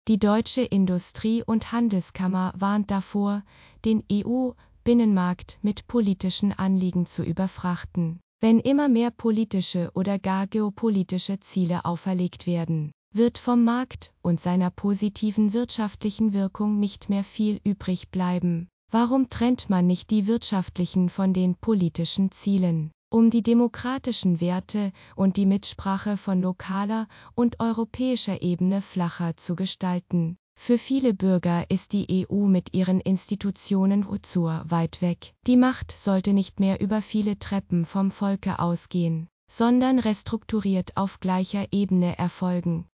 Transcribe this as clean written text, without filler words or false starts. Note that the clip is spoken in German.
Die Deutsche Industrie- und Handelskammer warnt davor, den EU-Binnenmarkt mit politischen Anliegen zu überfrachten. Wenn immer mehr politische oder gar geopolitische Ziele auferlegt werden, wird vom Markt und seiner positiven wirtschaftlichen Wirkung nicht mehr viel übrig bleiben. Warum trennt man nicht die wirtschaftlichen von den politischen Zielen, um die demokratischen Werte und die Mitsprache von lokaler und europäischer Ebene flacher zu gestalten? Für viele Bürger ist die EU mit ihren Institutionen zu weit weg. Die Macht sollte nicht mehr über viele Treppen vom Volke ausgehen, sondern restrukturiert auf gleicher Ebene erfolgen.